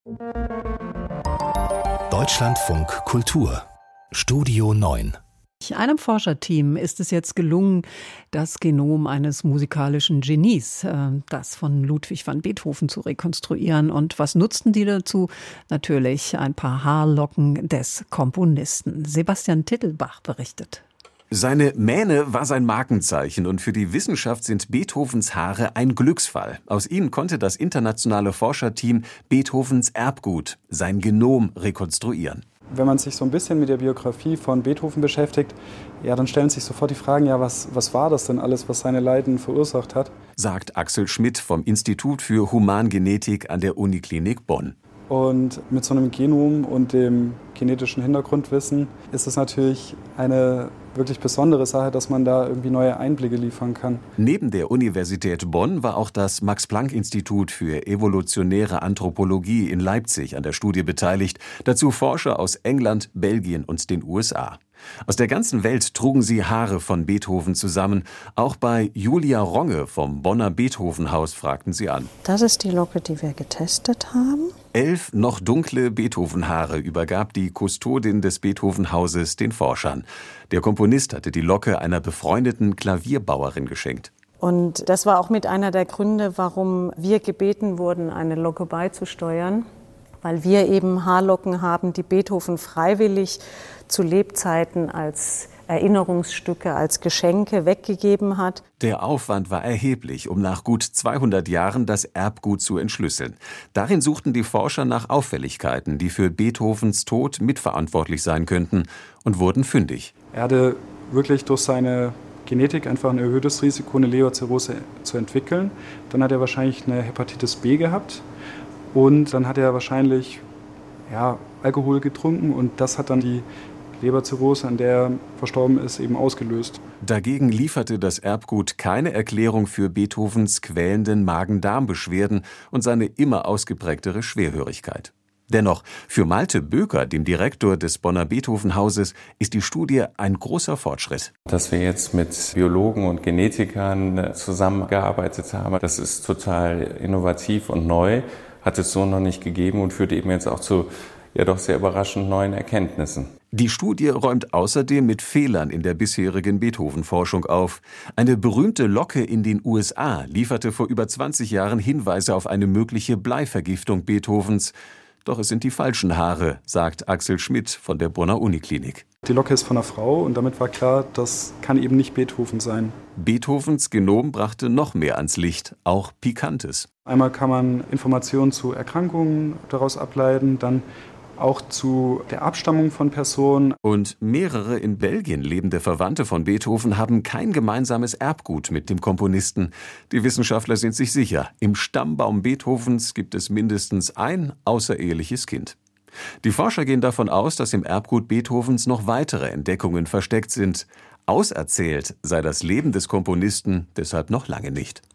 Deutschlandfunk Kultur Studio 9. Einem Forscherteam ist es jetzt gelungen, das Genom eines musikalischen Genies, das von Ludwig van Beethoven, zu rekonstruieren. Und was nutzten die dazu? Natürlich ein paar Haarlocken des Komponisten. Sebastian Tittelbach berichtet. Seine Mähne war sein Markenzeichen und für die Wissenschaft sind Beethovens Haare ein Glücksfall. Aus ihnen konnte das internationale Forscherteam Beethovens Erbgut, sein Genom, rekonstruieren. Wenn man sich so ein bisschen mit der Biografie von Beethoven beschäftigt, ja, dann stellen sich sofort die Fragen, ja, was war das denn alles, was seine Leiden verursacht hat? Sagt Axel Schmidt vom Institut für Humangenetik an der Uniklinik Bonn. Und mit so einem Genom und dem genetischen Hintergrundwissen ist es natürlich eine wirklich besondere Sache, dass man da irgendwie neue Einblicke liefern kann. Neben der Universität Bonn war auch das Max-Planck-Institut für evolutionäre Anthropologie in Leipzig an der Studie beteiligt, dazu Forscher aus England, Belgien und den USA. Aus der ganzen Welt trugen sie Haare von Beethoven zusammen. Auch bei Julia Ronge vom Bonner Beethovenhaus fragten sie an. Das ist die Locke, die wir getestet haben. 11 noch dunkle Beethoven-Haare übergab die Kustodin des Beethovenhauses den Forschern. Der Komponist hatte die Locke einer befreundeten Klavierbauerin geschenkt. Und das war auch mit einer der Gründe, warum wir gebeten wurden, eine Locke beizusteuern. Weil wir eben Haarlocken haben, die Beethoven freiwillig zu Lebzeiten als Erinnerungsstücke, als Geschenke weggegeben hat. Der Aufwand war erheblich, um nach gut 200 Jahren das Erbgut zu entschlüsseln. Darin suchten die Forscher nach Auffälligkeiten, die für Beethovens Tod mitverantwortlich sein könnten, und wurden fündig. Er hatte wirklich durch seine Genetik einfach ein erhöhtes Risiko, eine Leberzirrhose zu entwickeln. Dann hat er wahrscheinlich eine Hepatitis B gehabt. Und dann hat er wahrscheinlich Alkohol getrunken und das hat dann die Leberzirrhose, an der er verstorben ist, eben ausgelöst. Dagegen lieferte das Erbgut keine Erklärung für Beethovens quälenden Magen-Darm-Beschwerden und seine immer ausgeprägtere Schwerhörigkeit. Dennoch, für Malte Böker, dem Direktor des Bonner Beethovenhauses, ist die Studie ein großer Fortschritt. Dass wir jetzt mit Biologen und Genetikern zusammengearbeitet haben, das ist total innovativ und neu. Hat es so noch nicht gegeben und führt eben jetzt auch zu doch sehr überraschend neuen Erkenntnissen. Die Studie räumt außerdem mit Fehlern in der bisherigen Beethoven-Forschung auf. Eine berühmte Locke in den USA lieferte vor über 20 Jahren Hinweise auf eine mögliche Bleivergiftung Beethovens. Doch es sind die falschen Haare, sagt Axel Schmidt von der Bonner Uniklinik. Die Locke ist von einer Frau und damit war klar, das kann eben nicht Beethoven sein. Beethovens Genom brachte noch mehr ans Licht, auch Pikantes. Einmal kann man Informationen zu Erkrankungen daraus ableiten, dann auch zu der Abstammung von Personen. Und mehrere in Belgien lebende Verwandte von Beethoven haben kein gemeinsames Erbgut mit dem Komponisten. Die Wissenschaftler sind sich sicher, im Stammbaum Beethovens gibt es mindestens ein außereheliches Kind. Die Forscher gehen davon aus, dass im Erbgut Beethovens noch weitere Entdeckungen versteckt sind. Auserzählt sei das Leben des Komponisten deshalb noch lange nicht.